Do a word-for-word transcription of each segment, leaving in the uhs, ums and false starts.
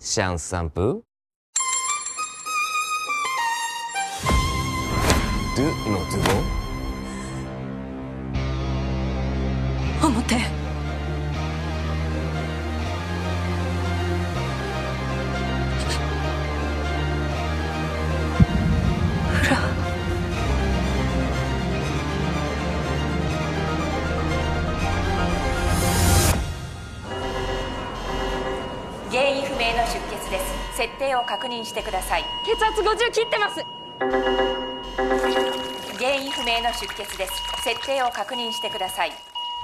シャンス散布ドゥのドゥボ表原因不明の出血です。設定を確認してください。 血圧ごじゅう切ってます。 原因不明の出血です。設定を確認してください。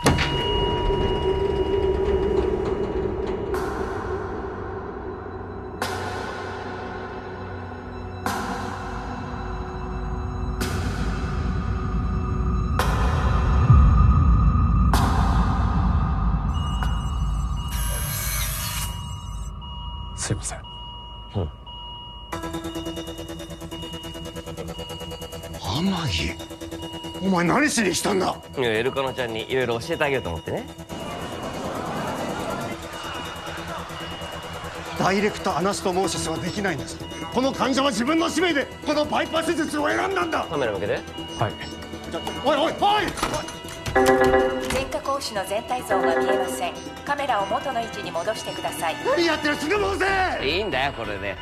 すいません。 うん。 天城、お前何しに来たんだ。 いやエルカノちゃんにいろいろ教えてあげようと思ってね。 ダイレクトアナストモーシスはできないんです。この患者は自分の使命でこのバイパス術を選んだんだ。 カメラ向けて。 はい。 ちょおいおいおい前科講師の全体像が見えません。カメラを元の位置に戻してください。 何やってる、死ぬもんぜ。 いいんだよこれで。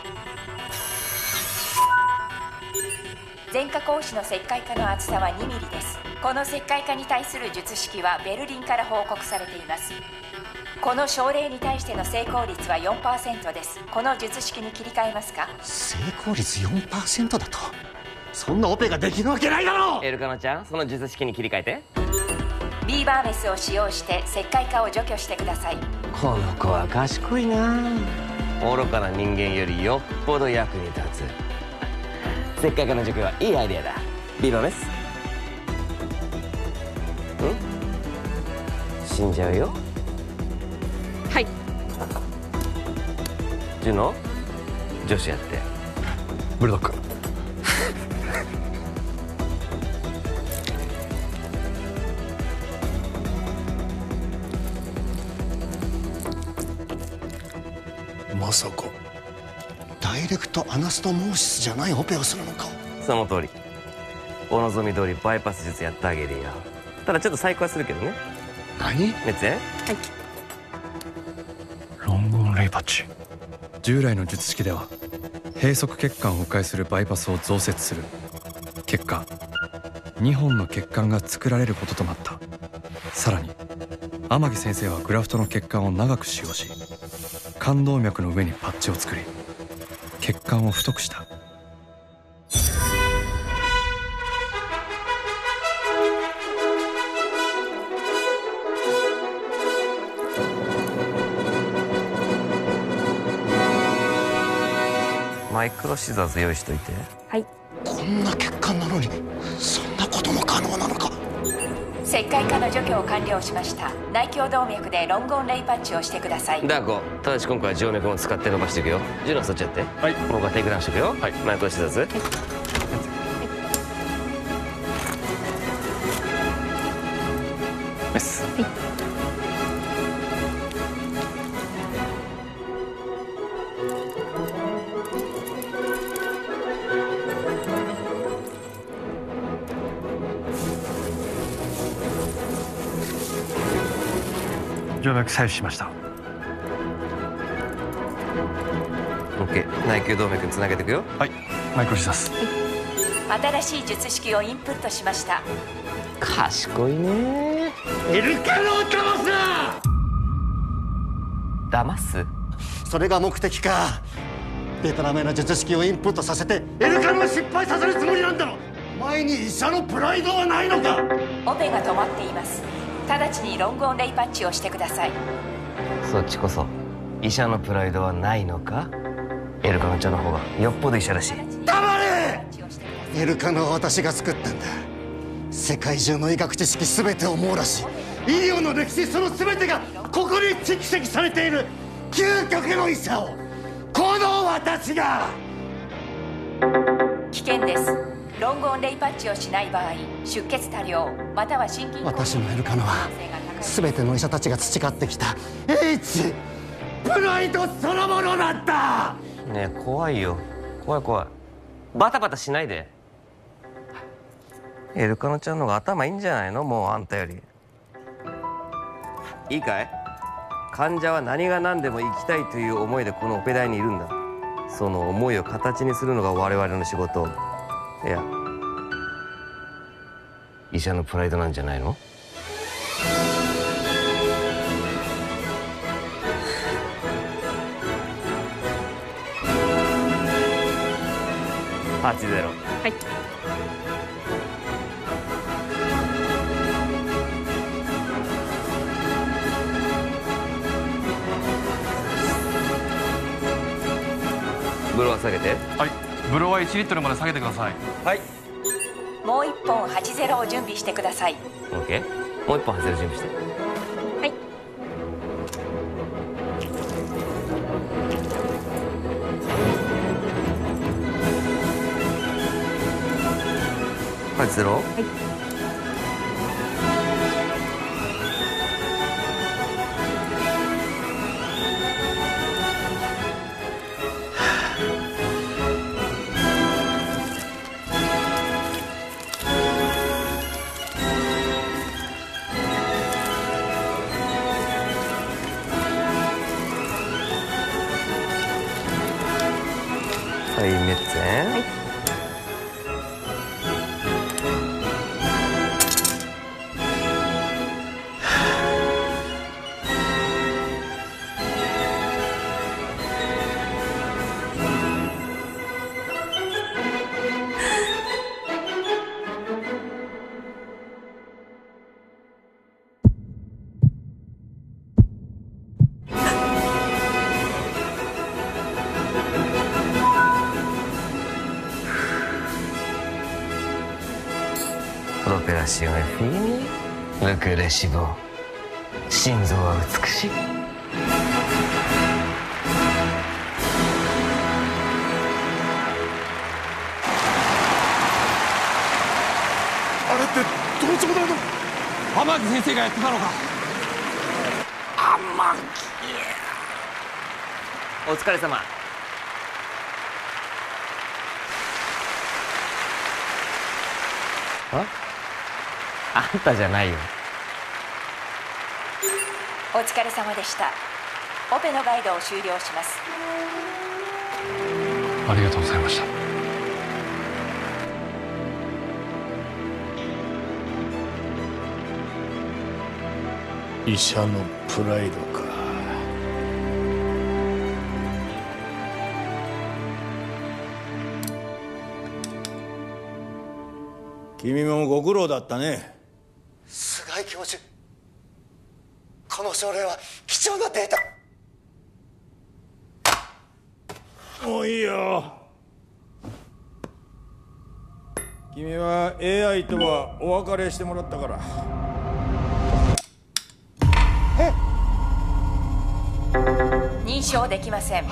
前科講師の石灰化の厚さはにミリです。この石灰化に対する術式はベルリンから報告されています。この症例に対しての成功率は よんパーセント です。この術式に切り替えますか。 成功率 よんパーセント だと、そんなオペができるわけないだろう。 エルカノちゃん、その術式に切り替えて。 ビーバーメスを使用して石灰化を除去してください。 この子は賢いな。愚かな人間よりよっぽど役に立つ。石灰化の除去はいいアイデアだ。ビーバーメス。ん死んじゃうよ。 はい。 ジュノ女子やって。 ブルドッグ。 まさかダイレクトアナストモーシスじゃないオペをするのか。 その通り。お望み通りバイパス術やってあげるよ。ただちょっと細工はするけどね。 何？ メッツェ。はい。 ロングオンレイパッチ。従来の術式では閉塞血管を迂回するバイパスを増設する。結果にほんの血管が作られることとなった。さらに天城先生はグラフトの血管を長く使用し、冠動脈の上にパッチを作り血管を太くした。 マイクロシザーズ用意しといて。 はい。 こんな血管なのにそんなことも可能なのか。 石灰化の除去を完了しました。内胸動脈でロングオンレイパッチをしてください。 ダーコ、ただし今回は静脈も使って伸ばしていくよ。ジュノそっちやって。 はい。 僕はテイクダウンしていくよ。 はい。 マイクロシザーズ。はい。 メス。 はい。 静脈採取しました。 オッケー。内胸動脈につなげていくよ。 はい。マイクロシザース。 新しい術式をインプットしました。 賢いね。 エルカノを騙す。 騙す。それが目的か。デタラメな術式をインプットさせてエルカノを失敗させるつもりなんだろ。お前に医者のプライドはないのか。 オペが止まっています。直ちにロングオンレイパッチをしてください。 そっちこそ医者のプライドはないのか。エルカノちゃんの方がよっぽど医者らしい。 黙れ。エルカノは私が作ったんだ。世界中の医学知識全てを網羅し、医療の歴史その全てがここに蓄積されている究極の医者をこの私が。 危険です。ロングオンレイパッチをしない場合、出血多量または心筋。 私のエルカノは全ての医者たちが培ってきた H プライドそのものだった。 ねえ怖いよ、怖い怖い。バタバタしないで。エルカノちゃんの方が頭いいんじゃないの、もうあんたより。いいかい、患者は何が何でも生きたいという思いでこのオペ台にいるんだ。その思いを形にするのが我々の仕事。いや、医者のプライドなんじゃないの？はちゼロ。 はい。 ブロー下げて。 はい、ブローはいちリットルまで下げてください。 はい。 もういっぽんはちゼロを準備してください。 オッケー。もう一本外れ準備して。 はい。 はちゼロ。はい。はい、メッツェン。はい。Opération est finie. Le cœur est si beau. 心臓は美しい。 あれって盗聴なの？ 天城先生がやってたのか。 天お疲れ様。あ？あんたじゃないよ。 お疲れ様でした。オペのガイドを終了します。 ありがとうございました。 医者のプライドか。 君もご苦労だったね。 菅井教授、この症例は貴重なデータ。 もういいよ。君は エーアイ とはお別れしてもらったから。 え？ 認証できません。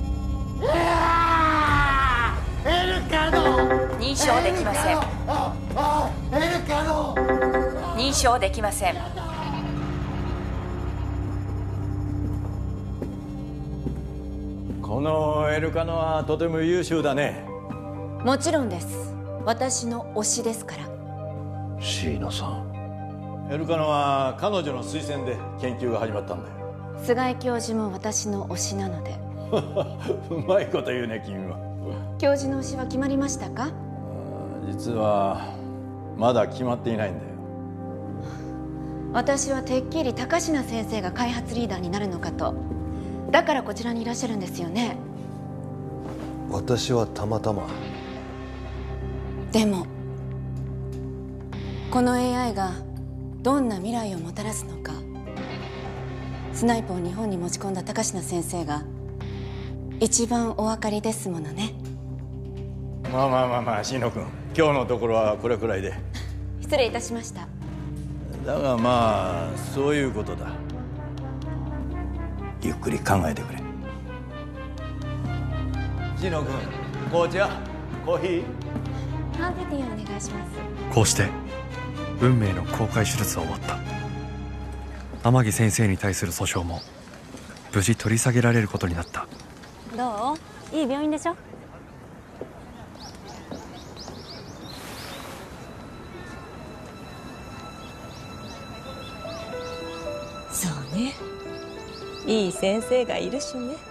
エルカノ。 認証できません。 ああ、エルカノ。 認証できません。 このエルカノはとても優秀だね。 もちろんです。私の推しですから。 椎名さん、エルカノは彼女の推薦で研究が始まったんだよ。 菅井教授も私の推しなので。 うまいこと言うね、君は。 教授の推しは決まりましたか？ 実はまだ決まっていないんだよ。 私はてっきり高階先生が開発リーダーになるのかと。だからこちらにいらっしゃるんですよね。 私はたまたま。 でもこの エーアイ がどんな未来をもたらすのか、スナイプを日本に持ち込んだ高階先生が一番お分かりですものね。 まあまあまあまあ、椎野君、今日のところはこれくらいで。 失礼いたしました。 だがまあそういうことだ。ゆっくり考えてくれ。椎野君、紅茶、コーヒー。 ハーブティーお願いします。 こうして運命の公開手術は終わった。天城先生に対する訴訟も無事取り下げられることになった。 どう？いい病院でしょ？そうね、いい先生がいるしね。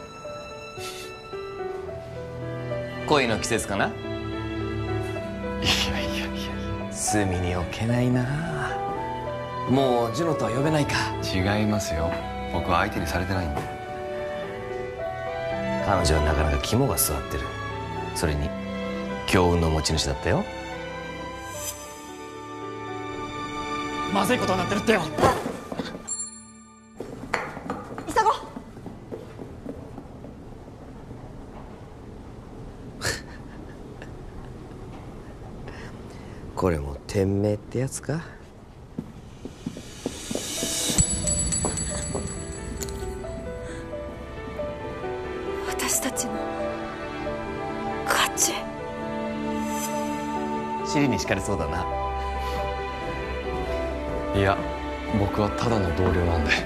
恋の季節かな。いやいやいや、隅に置けないな。もうジュノとは呼べないか。 違いますよ、僕は相手にされてないんで。 彼女はなかなか肝が据わってる。それに強運の持ち主だったよ。 まずいことになってるってよ。 急ごう。 これも天命ってやつか。 私たちの勝ち。 尻に敷かれそうだな。 いや、僕はただの同僚なんで。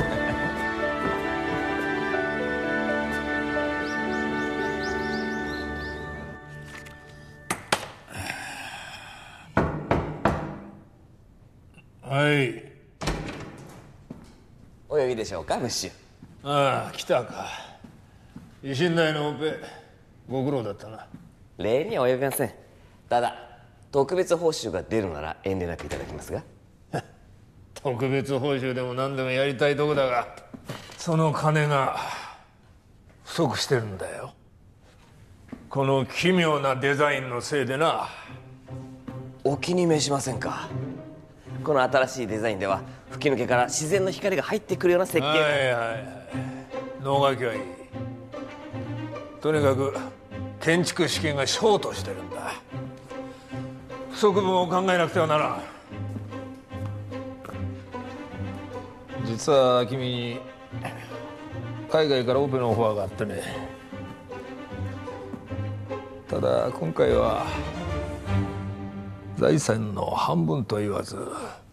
はい。 お呼びでしょうか、ムッシュ。 ああ、来たか。維新大のオペご苦労だったな。 礼には及びません。ただ特別報酬が出るなら遠慮なくいただきますが。 特別報酬でも何でもやりたいとこだが、その金が不足してるんだよ。この奇妙なデザインのせいでな。 お気に召しませんか。この新しいデザインでは吹き抜けから自然の光が入ってくるような設計。 はいはいはい、能書きはいい。とにかく建築資金がショートしてるんだ。不足分を考えなくてはならん。実は君に海外からオペのオファーがあってね。ただ今回は財産の半分と言わず、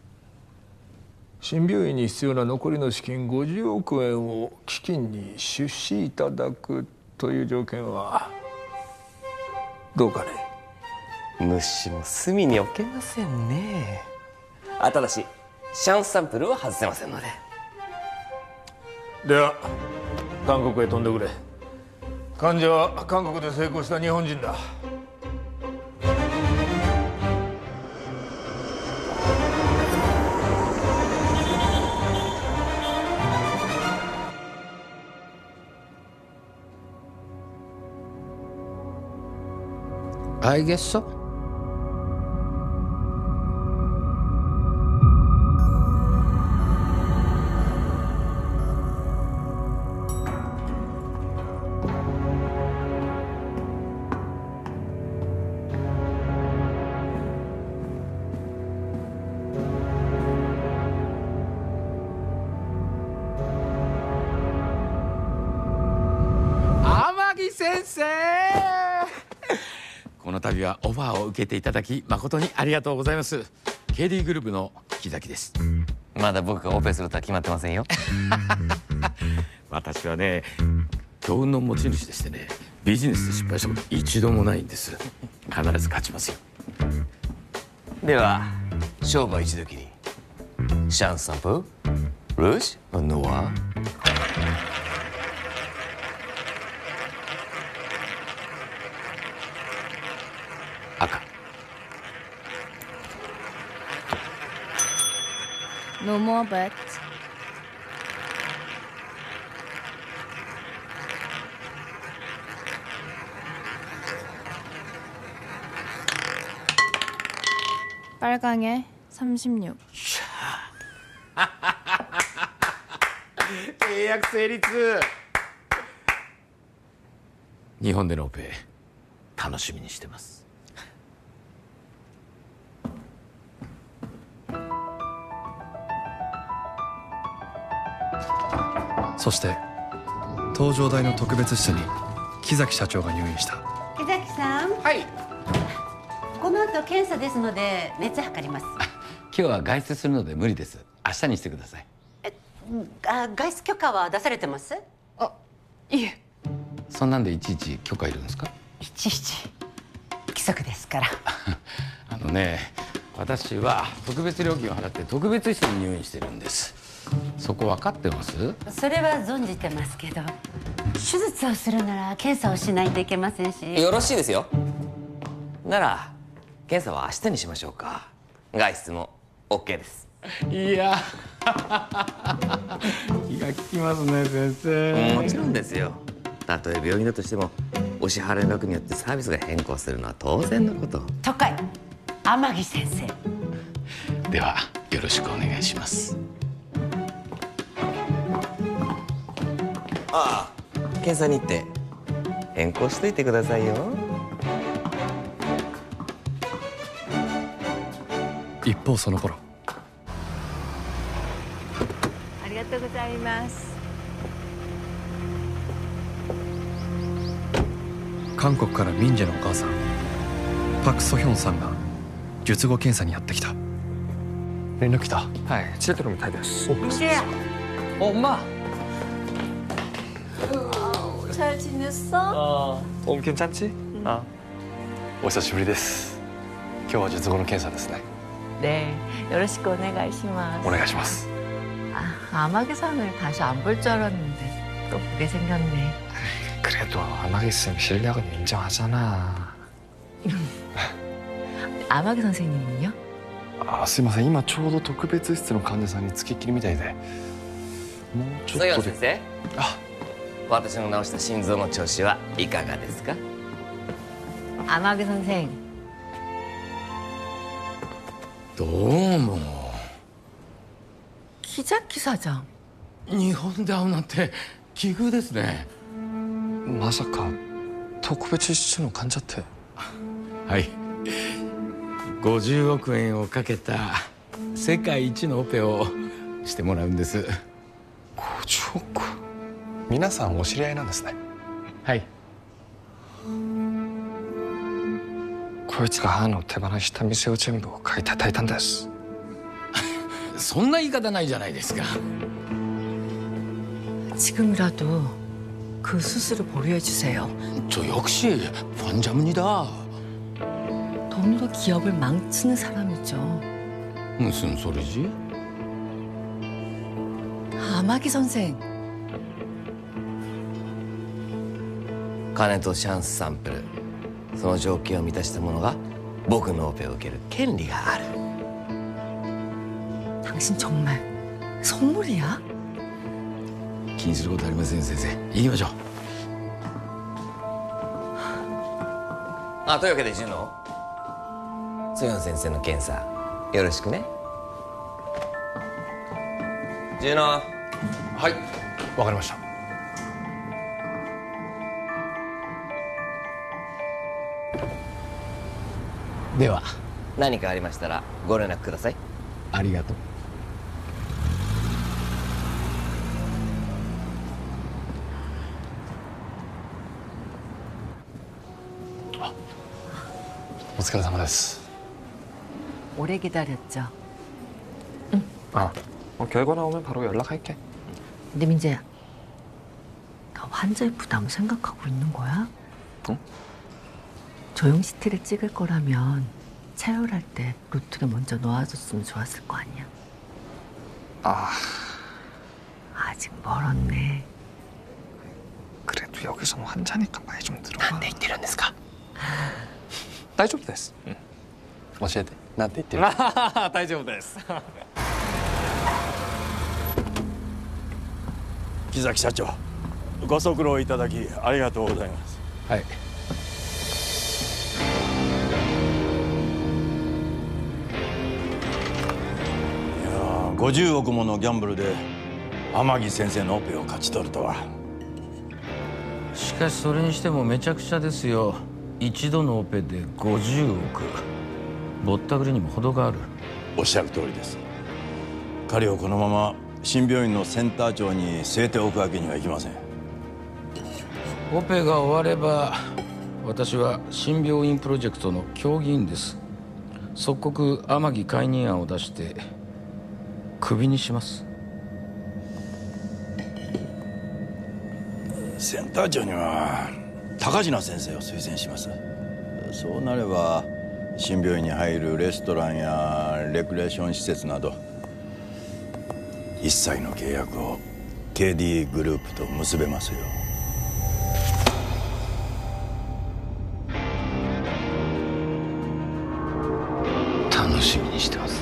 新病院に必要な残りの資金ごじゅうおくえんを基金に出資いただくという条件はどうかね。 虫も隅に置けませんね。ただしシャンサンプルは外せませんので。 では韓国へ飛んでくれ。患者は韓国で成功した日本人だ。 I guess so. Amagi sensei!この度はオファーを受けていただき誠にありがとうございます。 ケーディー グループの木崎です。 まだ僕がオペするとは決まってませんよ。 私はね、強運の持ち主でしてね、ビジネスで失敗したこと一度もないんです。必ず勝ちますよ。 では勝負は一度きり。シャンサンプルージュノワ。赤。 No more bets. 빨강에 삼십육. 契約成立。日本でのオペ楽しみにしてます。 そして東城大の特別室に木崎社長が入院した。 木崎さん。 はい。 この後検査ですので熱測ります。 今日は外出するので無理です。明日にしてください。 え、 あ、外出許可は出されてます？ あ、いえ。 そんなんでいちいち許可いるんですか？ いちいち規則ですから。 あのね、私は特別料金を払って特別室に入院してるんです。そこ分かってます？ それは存じてますけど、手術をするなら検査をしないといけませんし。 よろしいですよ。なら検査は明日にしましょうか。外出も オーケー です。 いや気が利きますね、先生。 もちろんですよ。たとえ病院だとしてもお支払い額によってサービスが変更するのは当然のこと。 都会天城先生。 ではよろしくお願いします。 ああ、検査日程変更しといてくださいよ。 一方その頃、 ありがとうございます。 韓国からミンジェのお母さんパク・ソヒョンさんが術後検査にやってきた。 連絡来た。はい、知れてるみたいです。 ミジェや。 엄마。 잘 지냈어? 어, 옴 괜찮지? 아, お久しぶりです。今日は術後の検査ですね。 네, 요로시ku 오네가이시마스. お願いします。 아, 아마기상을 다시 안 볼 줄 알았는데 또 보게 생겼네. 그래도 아마기 쌤 실력은 인정하잖아. 아마기 선생님은요? あ、すいません、今ちょうど特別室の患者さんにつきっきりみたいで、もうちょっとで。 先生、あ、私の治した心臓の調子はいかがですか？ 아마기 선생. どうも。 키자키 사장. 日本で会うなんて奇遇ですね。 まさか特別室の患者って。 はい、ごじゅうおくえんをかけた世界一のオペをしてもらうんです。 ごじゅうおく。皆さんお知り合いなんですね。 はい。 こいつが母の手放した店を全部買い叩いたんです。 そんな言い方ないじゃないですか。 지금이라도 그 수술을 보류해 주세요. 저 역시 환자입니다. 돈으로 기업을 망치는 사람이죠. 무슨 소리지? 아마기 선생. 金とチャンスサンプル、その条件を満たした者が僕のオペを受ける権利がある。 당신 정말 선물이야? 気にすることありません、先生。行きましょう。 あ、というわけでジュノ、ソヨン先生の検査よろしくね。ジュノ。 はい、わかりました。 では何かありましたらご連絡ください。 ありがとう。 お疲れ様です。 오래 기다렸죠. 아, 어, 결과 나오면 바로 연락할게. 근데 민재야, 너 환자의 부담을 생각하고 있는 거야? 응? 조영 씨티를 찍을 거라면 체열할 때 루트를 먼저 놓아줬으면 좋았을 거 아니야. 아, 아직 멀었네. 그래도 여기선 환자니까 말 좀 들어봐. なんて言ってるんですか？ 大丈夫です。うん、教えて。なんて言ってる？大丈夫です。 木崎社長、ご足労いただきありがとうございます。 はい。 いやー、ごじゅうおくものギャンブルで天城先生のオペを勝ち取るとは。 しかしそれにしてもめちゃくちゃですよ。一度のオペでごじゅうおく。ぼったくりにも程がある。 おっしゃる通りです。彼をこのまま新病院のセンター長に据えておくわけにはいきません。 オペが終われば私は新病院プロジェクトの協議員です。即刻天城解任案を出してクビにします。 センター長には高階先生を推薦します。そうなれば新病院に入るレストランやレクリエーション施設など一切の契約を ケーディー グループと結べますよ。 楽しみにしてます。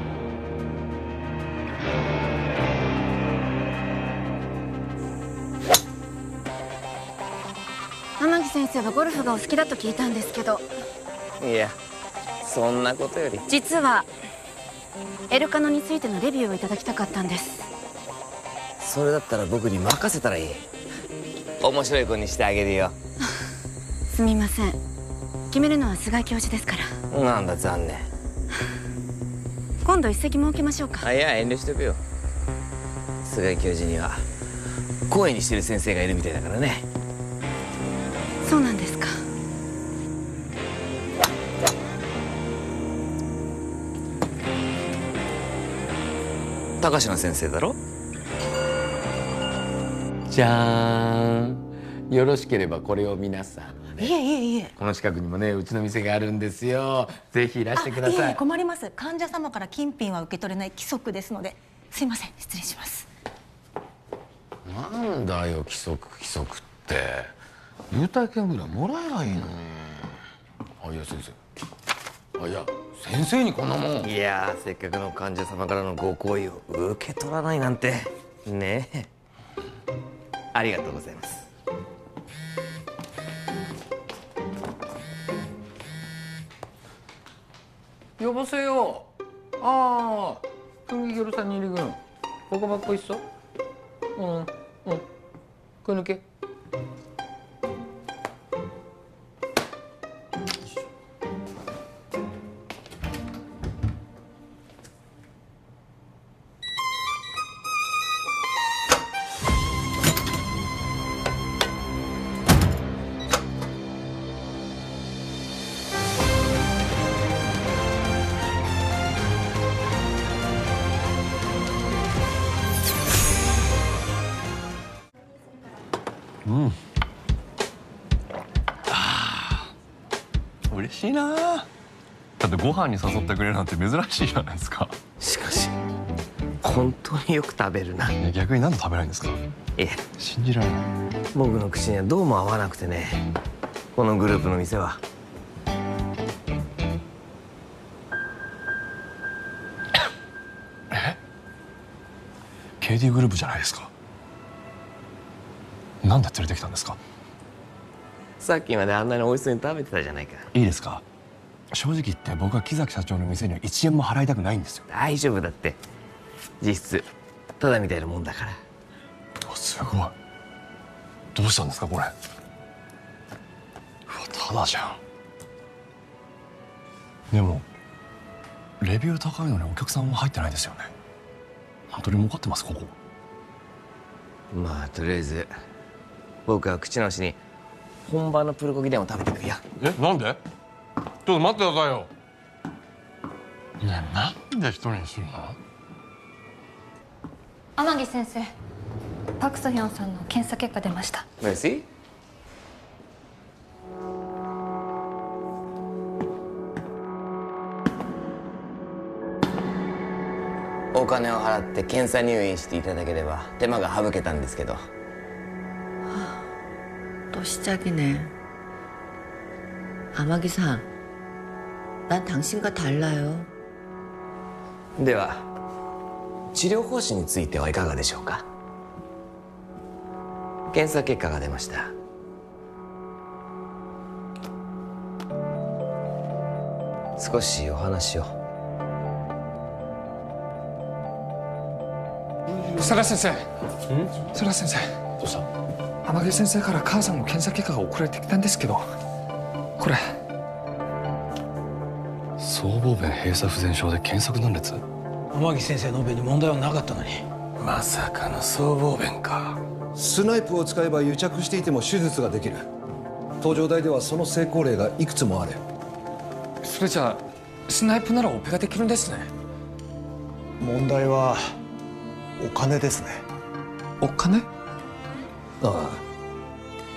天城先生はゴルフがお好きだと聞いたんですけど。 いや、そんなことより実はエルカノについてのレビューをいただきたかったんです。 それだったら僕に任せたらいい。面白い子にしてあげるよ。 すみません、決めるのは菅井教授ですから。 なんだ残念。 今度一席設けましょうか。 あ、いや遠慮しておくよ。菅井教授には声にしてる先生がいるみたいだからね。 そうなんですか。 高階先生だろ。 じゃーん。よろしければこれを皆さん。 いえいえいえ。 この近くにもね、うちの店があるんですよ。ぜひいらしてください。 いえいえ、困ります。患者様から金品は受け取れない規則ですので。すいません、失礼します。 なんだよ規則規則って。優待券ぐらいもらえばいいのに。あ、いや先生。あ、いや先生にこんなもん。 いやせっかくの患者様からのご好意を受け取らないなんてねえ。ありがとうございます。 여보세요. 아, 경기 교류사님 일군 보고 받고 있어? 응, 응. 끊을게. うん。あー嬉しいな。だってご飯に誘ってくれるなんて珍しいじゃないですか。 しかし本当によく食べるな。 いや逆に何で食べないんですか。 いや信じられない。 僕の口にはどうも合わなくてね。このグループの店はえ ケーディー グループじゃないですか。なんで連れてきたんですか。 さっきまであんなに美味しそうに食べてたじゃないか。 いいですか。正直言って僕は木崎社長の店にはいちえんも払いたくないんですよ。 大丈夫だって。実質ただみたいなもんだから。 おすごい。どうしたんですかこれ。うわただじゃん。でもレビュー高いのにお客さんは入ってないですよね。本当に儲かってますここ。 まあとりあえず僕は口直しに本場のプルコギでも食べてくるよ。 えなんで。ちょっと待ってくださいよ。ねえなんで一人にするの。 天城先生、パクソヒョンさんの検査結果出ました。 メルシー。お金を払って検査入院していただければ手間が省けたんですけど。 또 시작이네. 아마기상, 난 당신과 달라요. では治療方針についてはいかがでしょうか。検査結果が出ました。少しお話を。 佐田先生。佐田先生。どうした。天城先生から母さんの検査結果が送られてきたんですけど、これ僧帽弁閉鎖不全症で検索断裂。 天城先生のオペに問題はなかったのに。 まさかの僧帽弁か。 スナイプを使えば癒着していても手術ができる。東上大ではその成功例がいくつもある。 それじゃあスナイプならオペができるんですね。 問題はお金ですね。 お金。 ああ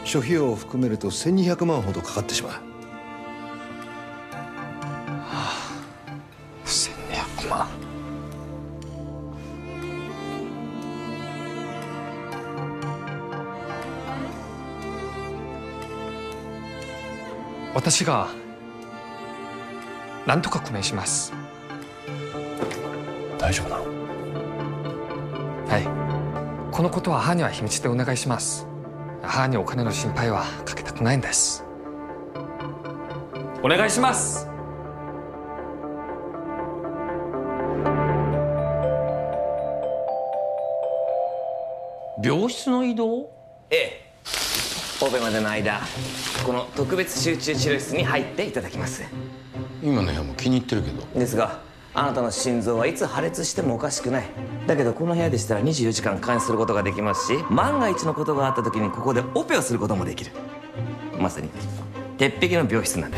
諸費用を含めるとせんにひゃくまんほどかかってしまう。 せんにひゃくまん。私が何とか工面します。 大丈夫なの？ はい、このことは母には秘密でお願いします。母にお金の心配はかけたくないんです。お願いします。 病室の移動？ ええ、オペまでの間この特別集中治療室に入っていただきます。 今の部屋も気に入ってるけど。 ですがあなたの心臓はいつ破裂してもおかしくない。だけどこの部屋でしたらにじゅうよじかん監視することができますし、万が一のことがあった時にここでオペをすることもできる。まさに鉄壁の病室なんです。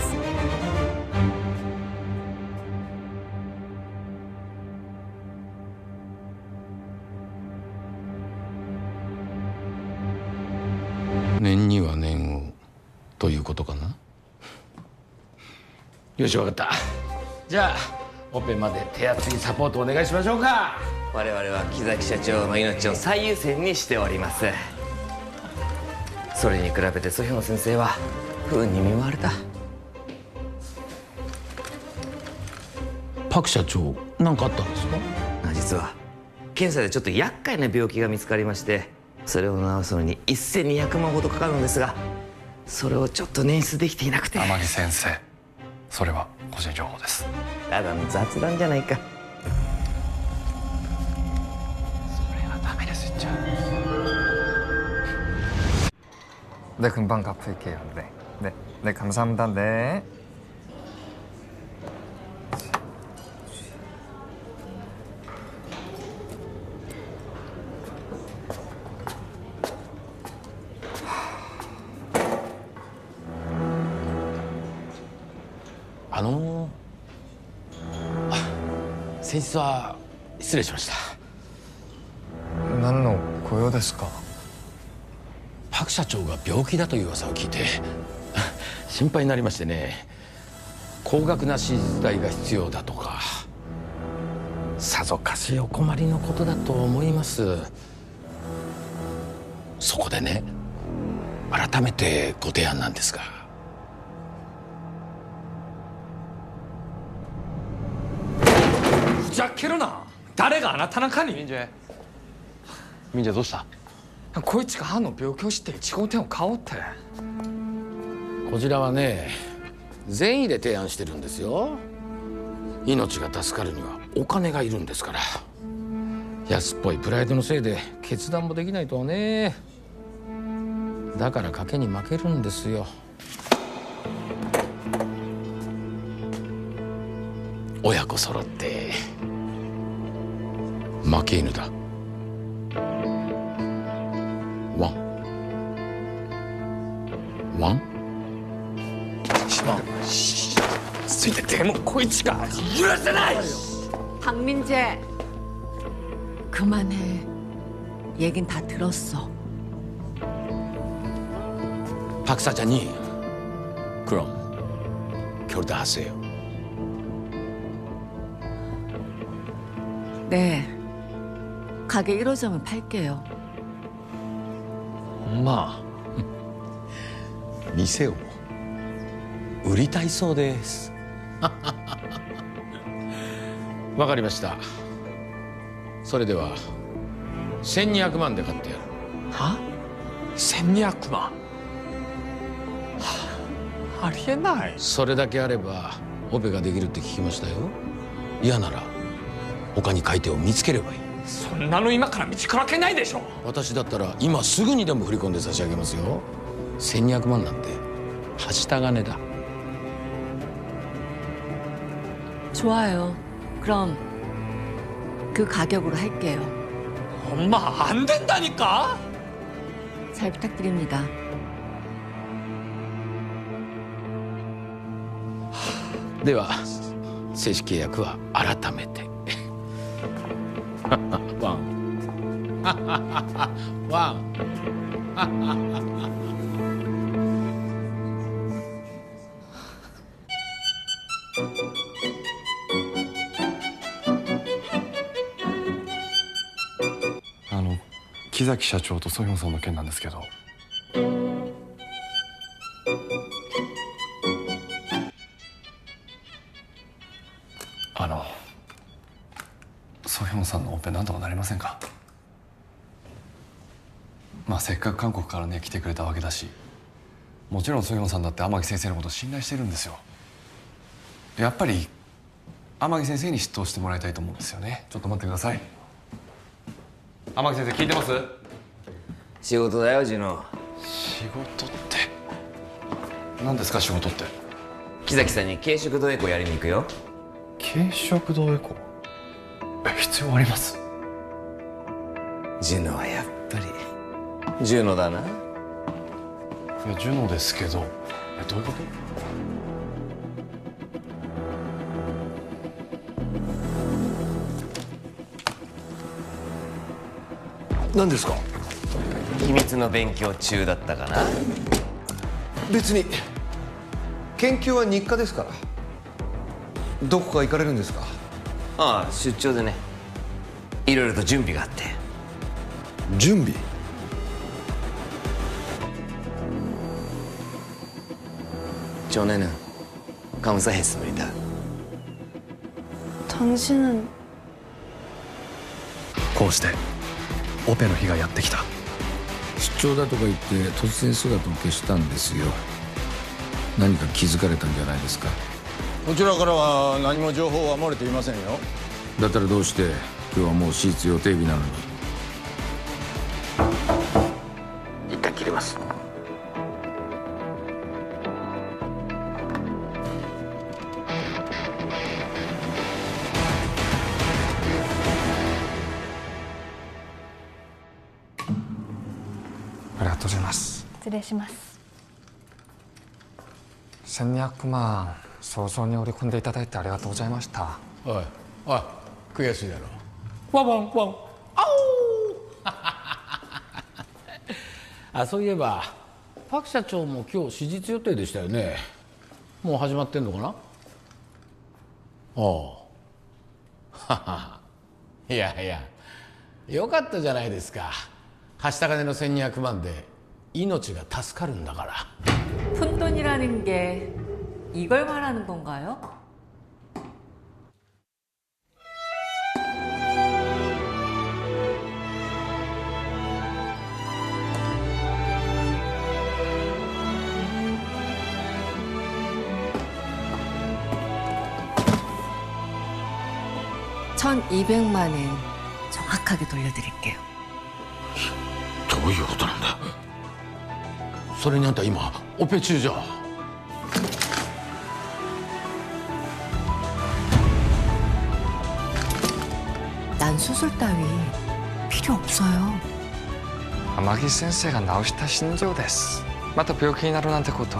念には念をということかな。よし、分かった。じゃあオペまで手厚いサポートお願いしましょうか。 我々は木崎社長の命を最優先にしております。それに比べてソヒョン先生は不運に見舞われた。 パク社長、何かあったんですか？ 実は検査でちょっと厄介な病気が見つかりまして、それを治すのにせんにひゃくまんほどかかるんですが、それをちょっと捻出できていなくて。 天城先生、それは個人情報です。 ただの雑談じゃないか。 それはダメですじゃ 네, 금방 갚을게요. 네, 네, 네, 감사합니다. 네. 아の先日は失礼しました。 何のご用ですか？ パク社長が病気だという噂を聞いて心配になりましてね。高額な手術代が必要だとか、さぞかしお困りのことだと思います。そこでね、改めてご提案なんですが。 ふざけるな。誰があなたなんかに。 民女民女どうした？ こいつが歯の病気を知っていち号店を買おうって。 こちらはね、善意で提案してるんですよ。命が助かるにはお金がいるんですから。安っぽいプライドのせいで決断もできないとはね。だから賭けに負けるんですよ。親子揃って負け犬だ。ワンワンついててもこいつが許せない。 박민재 그만해. 얘긴 다 들었어. 박 사장님, 그럼 결단하세요. 네, 가게 일 호점을 팔게요. 엄마, 店を売りたいそうです。わかりました。それではせんにひゃくまんで買ってやる。 は？せんにひゃくまん？はあ、ありえない。 それだけあればオペができるって聞きましたよ。嫌なら他に買い手を見つければいい。 そんなの今から道からけないでしょ。 私だったら今すぐにでも振り込んで差し上げますよ。せんにひゃくまんなんてはした金だ。 좋아요. 그럼 그 가격으로 할게요. 엄마, 안 된다니까? 잘 부탁드립니다. 네, 正式契約は改めて。ワン。ワン。 あの木崎社長とソヒョンさんの件なんですけど。あのソヒョンさんのオペなんとかなりませんか？まあせっかく韓国からね来てくれたわけだし、もちろんソヒョンさんだって天城先生のこと信頼してるんですよ。やっぱり天城先生に出頭してもらいたいと思うんですよね。ちょっと待ってください。天城先生聞いてます？ 仕事だよジュノ。 仕事って何ですか？仕事って。 木崎さんに軽食堂エコーやりに行くよ。 軽食堂エコー？え、必要あります？ ジュノはやっぱりジュノだな。 いやジュノですけど。え、どういうこと？何ですか？ 秘密の勉強中だったかな。 別に研究は日課ですから。どこか行かれるんですか？ ああ、出張でね、いろいろと準備があって。 準備？ 전에는 감사했습니다. 당신은 こうしてオペの日がやってきた。 出張だとか言って突然姿を消したんですよ。何か気づかれたんじゃないですか？ こちらからは何も情報は漏れていませんよ。 だったらどうして今日はもう手術予定日なのに。一旦切れます。 ありがとうございます。 失礼します。 せんにひゃくまん早々に織り込んでいただいてありがとうございました。 おいおい、悔しいだろ。ワンワンワンあおあ、そういえばパク社長も今日手術予定でしたよね。もう始まってんのかな？おうははいやいや、よかったじゃないですか。はした金のせんにひゃくまんで命が助かるんだから。 푼돈이라는 게 이걸 말하는 건가요? 천이백만 엔 정확하게 돌려드릴게요. どういうことなんだ。それにあんた今オペ中じゃ。 난 수술 따위 필요 없어요. 아마기 선생가 나오시다 신조です. また病気になるなんてこと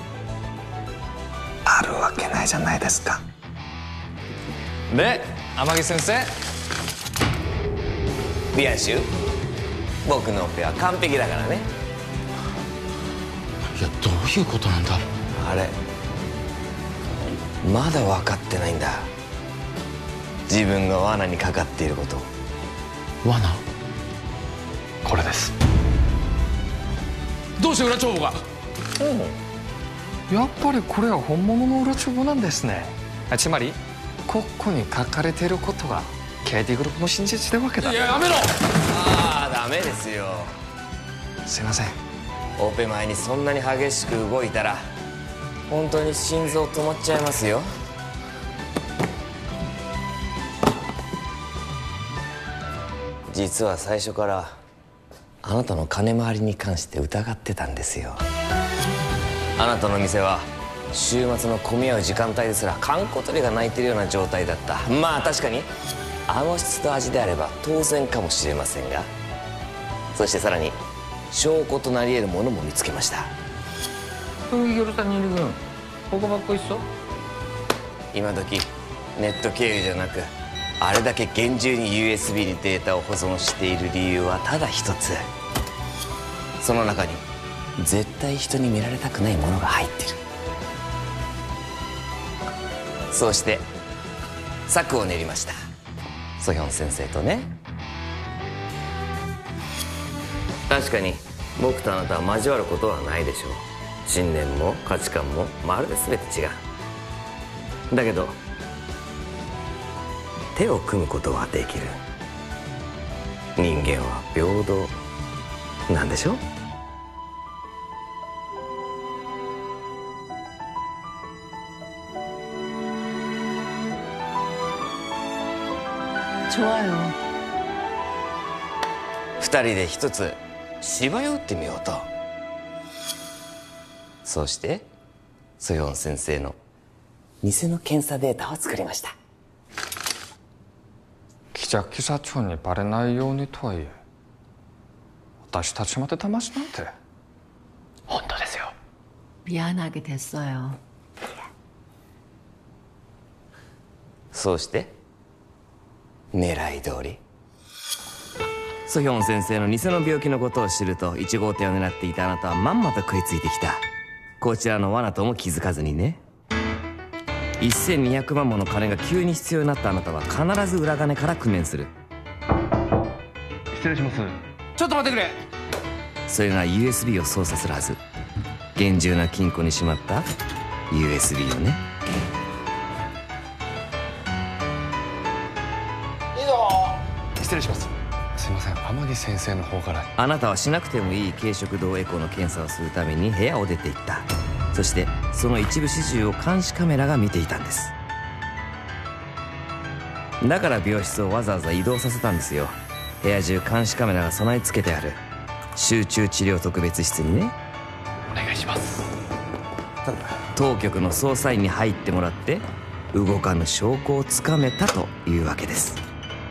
あるわけないじゃないですか。で、天城先生、 ビアンシュ、僕のオペは完璧だからね。 いや、どういうことなんだ。 あれ、まだ分かってないんだ。自分が罠にかかっていること。 罠？ これです。 どうして裏帳簿が？ やっぱりこれは本物の裏帳簿なんですね。つまりここに書かれていることが ケーティー グループの真実ってわけだ。 いや、やめろ。 ああ、ダメですよ。 すいません。 オペ前にそんなに激しく動いたら本当に心臓止まっちゃいますよ。実は最初からあなたの金回りに関して疑ってたんですよ。あなたの店は週末の混み合う時間帯ですら閑古鳥が鳴いてるような状態だった。まあ確かにあの質と味であれば当然かもしれませんが、そしてさらに証拠となり得るものも見つけました。今時ネット経由じゃなくあれだけ厳重に ユーエスビー にデータを保存している理由はただ一つ。その中に絶対人に見られたくないものが入ってる。 そうして策を練りました。ソヒョン先生とね。確かに僕とあなたは交わることはないでしょう。信念も価値観もまるで全て違う。だけど手を組むことはできる。人間は平等なんでしょ。 좋아요。 二人で一つ芝居を打ってみようと。そうしてソヨン先生の偽の検査データを作りました。 記者記者長にバレないようにとはいえ、私たちまで騙しなんて。 本当ですよ。미안하게 됐어요。 そうして狙い通りソヒョン先生の偽の病気のことを知るといち号店を狙っていたあなたはまんまと食いついてきた。こちらの罠とも気づかずにね。せんにひゃくまんもの金が急に必要になったあなたは必ず裏金から工面する。 失礼します。 ちょっと待ってくれ。 それなら ユーエスビー を操作するはず。厳重な金庫にしまった ユーエスビー をね。 いいぞ。 失礼します。すいません、天城先生の方から。 あなたはしなくてもいい軽食堂エコーの検査をするために部屋を出ていった。そしてその一部始終を監視カメラが見ていたんです。だから病室をわざわざ移動させたんですよ。部屋中監視カメラが備え付けてある集中治療特別室にね。 お願いします。 当局の捜査員に入ってもらって動かぬ証拠をつかめたというわけです。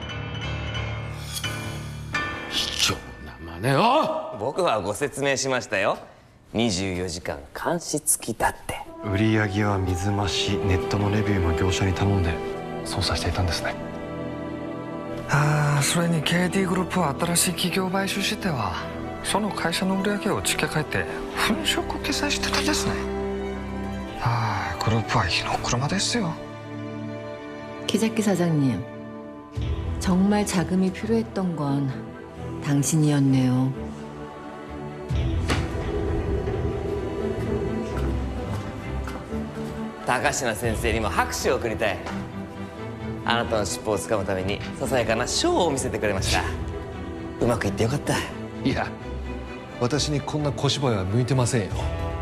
卑怯な真似を。 僕はご説明しましたよ。にじゅうよじかん監視付きだって。 売り上げは水増し、ネットのレビューも業者に頼んで操作していたんですね。 ああ、それに ケーディー グループは新しい企業買収してはその会社の売り上げを付け替えて粉飾を記載してたですね。ああ、グループは火の車ですよ。 기자키 사장님, 정말 자금이 필요했던 건 당신이었네요. 高階先生にも拍手を送りたい。あなたの尻尾をつかむためにささやかなショーを見せてくれました。うまくいってよかった。 いや、私にこんな小芝居は向いてませんよ。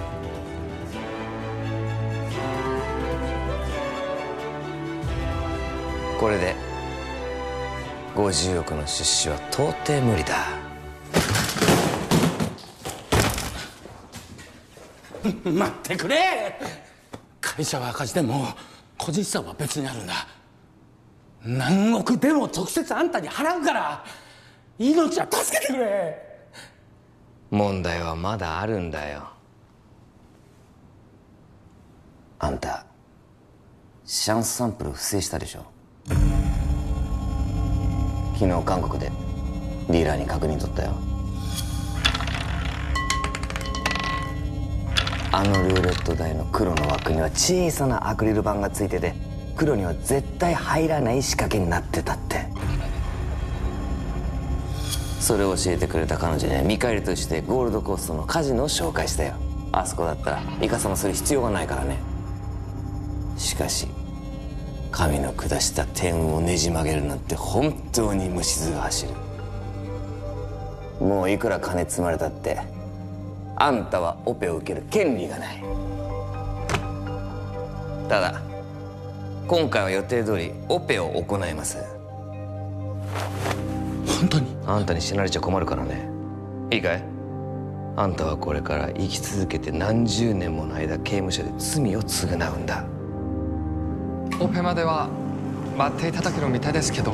これでごじゅうおくの出資は到底無理だ。 待ってくれ。会社は赤字でも個人資産は別にあるんだ。何億でも直接あんたに払うから命は助けてくれ。 問題はまだあるんだよ。あんたシャンスサンプル不正したでしょ。昨日韓国でディーラーに確認取ったよ。あのルーレット台の黒の枠には小さなアクリル板がついてて、黒には絶対入らない仕掛けになってたって。それを教えてくれた彼女には見返りとしてゴールドコーストのカジノを紹介したよ。あそこだったらイカサマする必要がないからね。しかし神の下した天運をねじ曲げるなんて本当に虫唾が走る。もういくら金積まれたってあんたはオペを受ける権利がない。ただ今回は予定通りオペを行います。 本当に？ あんたに死なれちゃ困るからね。いいかい？あんたはこれから生き続けて何十年もの間刑務所で罪を償うんだ。 オペまでは待っていただけるみたいですけど。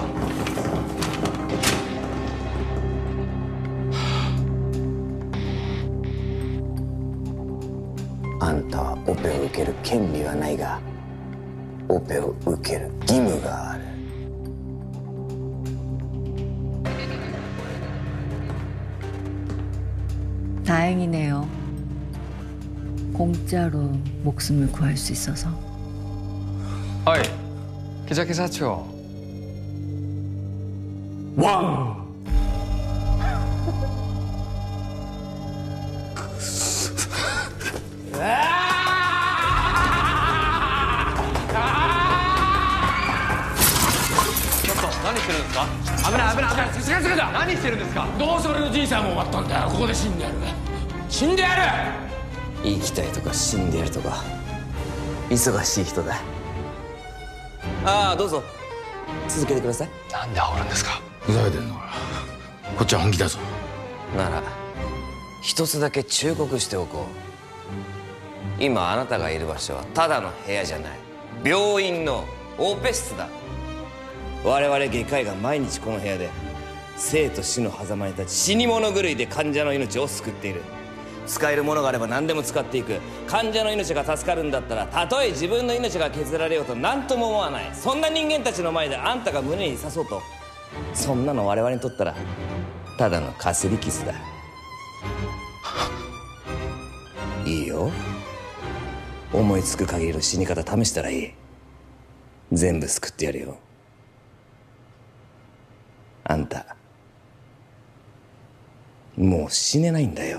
あんたはオペを受ける権利はないがオペを受ける義務がある。 다행이네요. 공짜로 목숨을 구할 수 있어서. おい木崎社長。 ワンちょっと何してるんですか。危ない危ない危ない。 さすがすがだ。 何してるんですか。 どうせ俺の人生はもう終わったんだよ。ここで死んでやる。死んでやる。 生きたいとか死んでやるとか忙しい人だ。ああどうぞ続けてください。 なんで煽るんですか。 ふざけてんのか。こっちは本気だぞ。 なら一つだけ忠告しておこう。今あなたがいる場所はただの部屋じゃない、病院のオペ室だ。我々外科医が毎日この部屋で生と死の狭間に立ち、死に物狂いで患者の命を救っている。使えるものがあれば何でも使っていく。患者の命が助かるんだったらたとえ自分の命が削られようと何とも思わない。そんな人間たちの前であんたが胸に刺そうと、そんなの我々にとったらただのかすり傷だ。いいよ、思いつく限りの死に方試したらいい。全部救ってやるよ。あんたもう死ねないんだよ。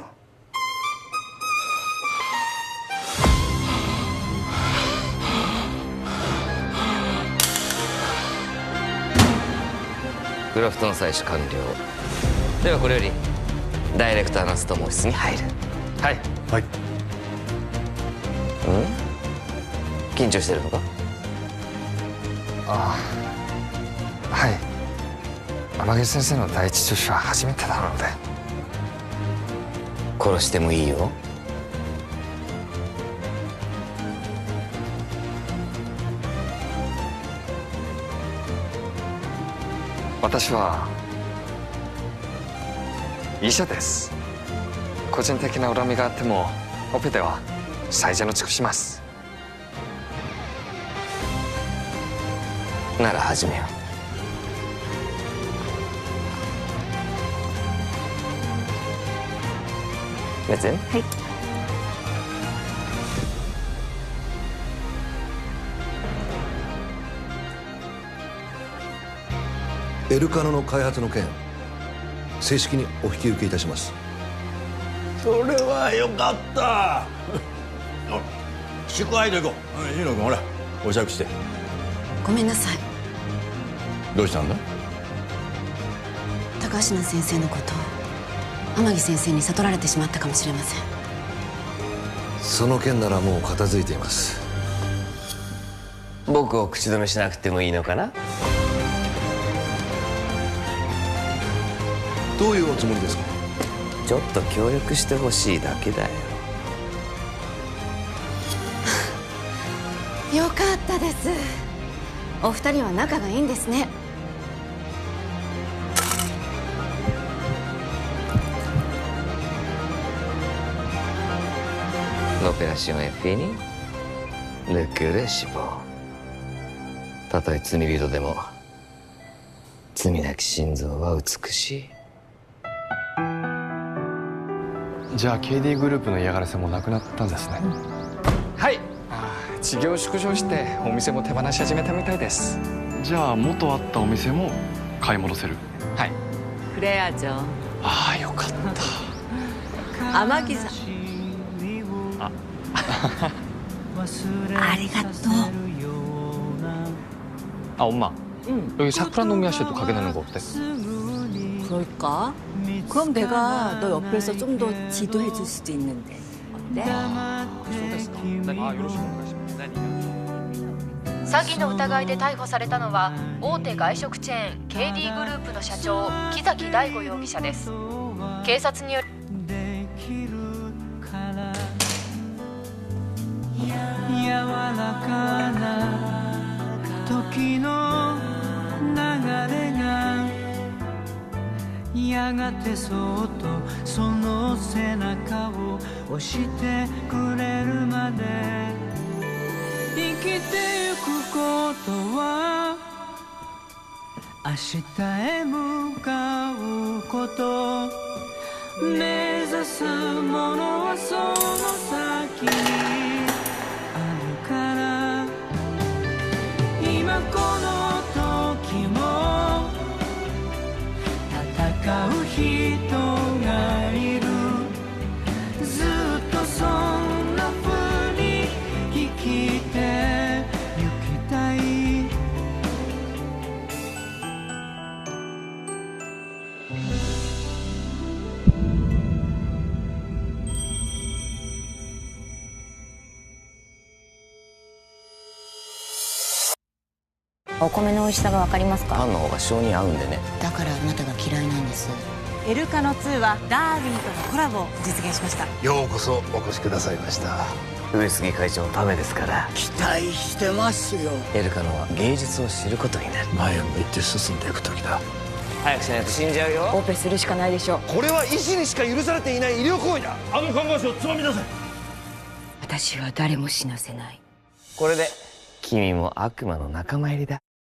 グラフトの採取完了。ではこれよりダイレクターナスト毛室に入る。はいはい。 うん緊張してるのか。 ああはい。天城先生の第一助手は初めてなので。 殺してもいいよ。 私は医者です。個人的な恨みがあってもオペでは最善を尽くします。 なら始めよう。やつはい。 エルカノの開発の件正式にお引き受けいたします。 それはよかった。祝杯で行こう。ジーノ君ほらお酌して。 ごめんなさい。 どうしたんだ。 高階先生のこと天城先生に悟られてしまったかもしれません。 その件ならもう片付いています。 僕を口止めしなくてもいいのかな。 どういうおつもりですか。 ちょっと協力してほしいだけだよ。 よかったです。お二人は仲がいいんですね。 L'opération est finie. Le cœur est chaud. たとえ罪人でも罪なき心臓は美しい。 じゃあ ケーディー グループの嫌がらせもなくなったんですね。 はい。事業縮小してお店も手放し始めたみたいです。 じゃあ元あったお店も買い戻せる。 はい。フレア嬢。 ああよかった。 天城さん。 あありがとう。 아 엄마 응. 여기 사쿠라노미야 씨도 가게 되는 거 어때? 그럴까? 그럼 내가 너 옆에서 좀 더 지도해 줄 수도 있는데 어때? 아, そうですか. 네, 아, よろしくお願いします. 네. 詐欺の疑いで逮捕されたのは大手外食チェーン ケーディー グループの社長木崎大吾容疑者です。警察による柔らかな時の流れがやがてそっとその背中を押してくれるまで生きてゆくことは明日へ向かうこと目指すものはその先にあるからお米の美味しさが分かりますか？ パンの方が性に合うんでね。 だからあなたが嫌いなんです。 エルカノツーはダーウィンとのコラボを実現しました。 ようこそお越しくださいました。 上杉会長のためですから。 期待してますよ。 エルカノは芸術を知ることになる。 前を向いて進んでいく時だ。 早くしないと死んじゃうよ。 オペするしかないでしょう。 これは医師にしか許されていない医療行為だ。 あの看護師をつまみ出せ。 私は誰も死なせない。 これで君も悪魔の仲間入りだ。